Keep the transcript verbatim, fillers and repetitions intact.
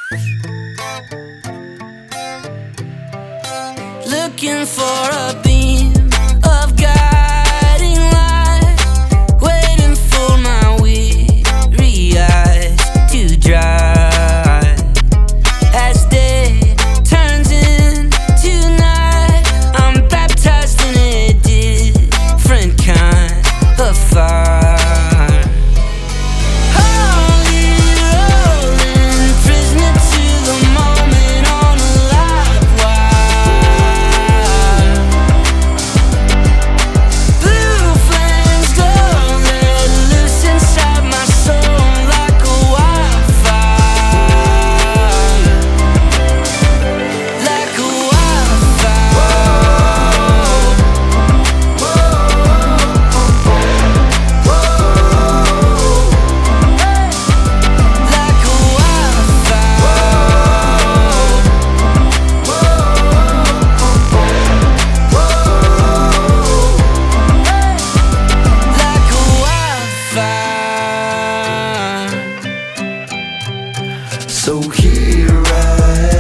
Looking for a beam of guiding light, waiting for my weary eyes to dry. As day turns into night, I'm baptized in a different kind of fire. So here I